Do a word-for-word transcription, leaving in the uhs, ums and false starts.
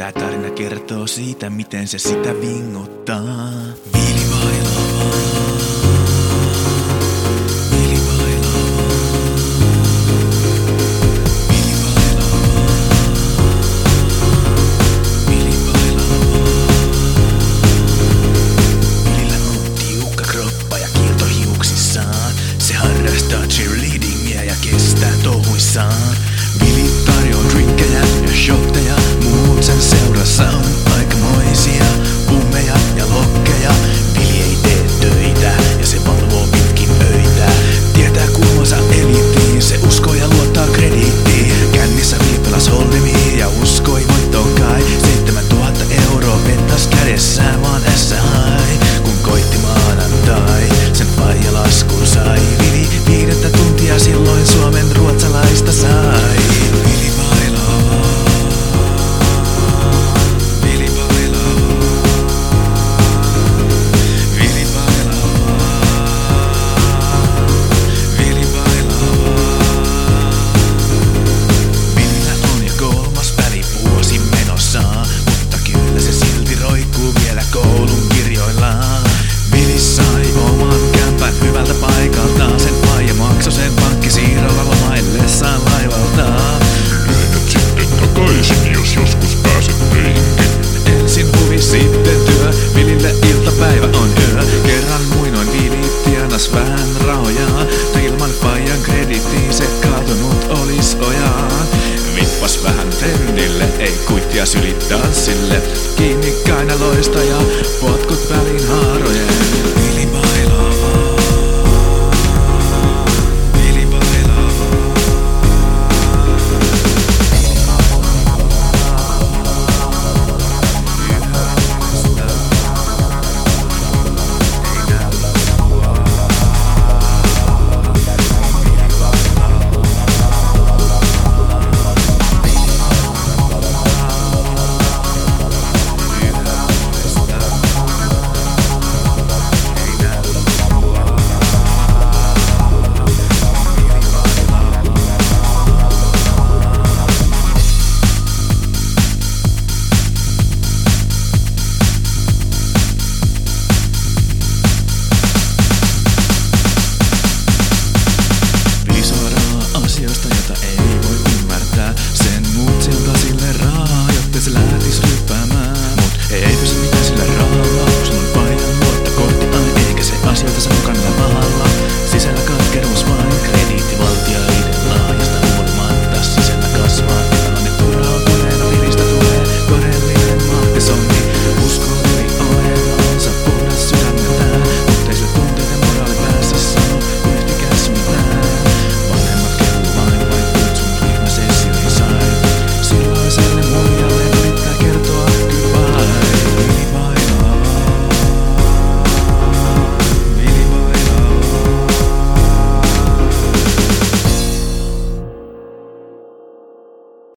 Tää tarina kertoo siitä, miten se sitä vinguttaa. Vili vailaa, Vili vailaa, Vili vailaa, Vili vailaa. Vilillä on tiukka kroppa ja kiilto hiuksissaan. Se harrastaa cheerleadingia ja kestää touhuissaan. Vili tarjoaa drinkkejä ja shotteja, muut sen seurassa on aikamoisia pummeja ja lokkeja. Vili ei tee töitä ja se valvoo pitkin öitä. Tietää kuuluvansa eliittiin, se uskoo ja luottaa krediittiin. Kännissä Vili pelas hold'emia ja uskoi voittoon kai. Seitsemäntuhatta euroa pentas kädessään vaan ässä hai. Kun koitti maanantai, sen faija laskun sai. Vili viidettä tuntia silloin Suomen ruotsalaista sai. Vili vailaa, Vili vailaa, Vili vailaa, Vili vailaa. Vilillä on jo kolmas välivuosi menossa, mutta kyllä se silti roikkuu vielä koulun kirjoillaan. Vili sai oman kämpän hyvältä paikaltaan, sen faija maksoi sen pankkisiirrolla lomaillessaan laivaltaan. Myönnät sitten takaisin, jos joskus pääset töihinkin. Ensin huvi, sitten työ, Vilille iltapäivä on yö. Kerran muinoin Vili tienas vähän rahojaan, ilman faijan krediittiin se kaatunut olis ojaan. Vippas vähän trendille, ei kuittia syli tanssille. Kiinni kainaloista ja potkut väliin haarojen.